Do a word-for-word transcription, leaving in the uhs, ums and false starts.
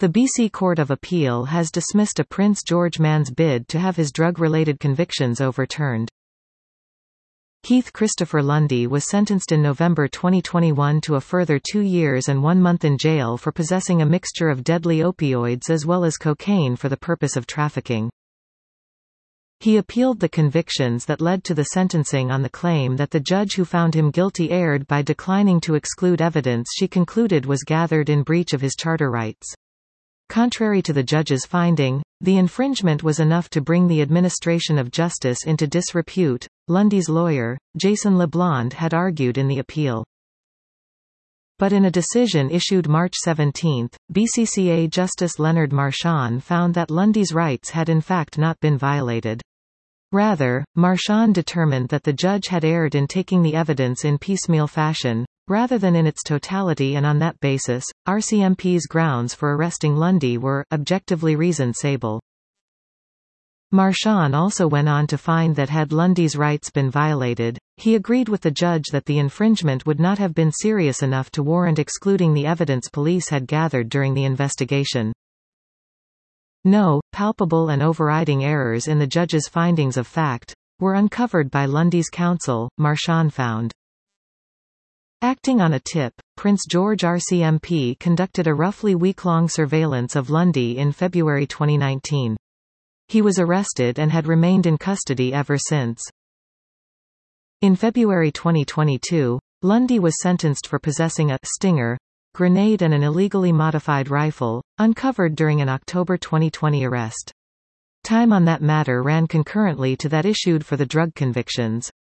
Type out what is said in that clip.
The B C Court of Appeal has dismissed a Prince George man's bid to have his drug-related convictions overturned. Keith Christopher Lundy was sentenced in November twenty twenty-one to a further two years and one month in jail for possessing a mixture of deadly opioids as well as cocaine for the purpose of trafficking. He appealed the convictions that led to the sentencing on the claim that the judge who found him guilty erred by declining to exclude evidence she concluded was gathered in breach of his charter rights. Contrary to the judge's finding, the infringement was enough to bring the administration of justice into disrepute, Lundy's lawyer, Jason LeBlond, had argued in the appeal. But in a decision issued March seventeenth, B C C A Justice Leonard Marchand found that Lundy's rights had in fact not been violated. Rather, Marchand determined that the judge had erred in taking the evidence in piecemeal fashion, rather than in its totality, and on that basis, R C M P's grounds for arresting Lundy were, objectively, reasonable. Marchand also went on to find that had Lundy's rights been violated, he agreed with the judge that the infringement would not have been serious enough to warrant excluding the evidence police had gathered during the investigation. No palpable and overriding errors in the judge's findings of fact were uncovered by Lundy's counsel, Marchand found. Acting on a tip, Prince George R C M P conducted a roughly week-long surveillance of Lundy in February twenty nineteen. He was arrested and had remained in custody ever since. In February twenty twenty-two, Lundy was sentenced for possessing a Stinger grenade and an illegally modified rifle, uncovered during an October twenty twenty arrest. Time on that matter ran concurrently to that issued for the drug convictions.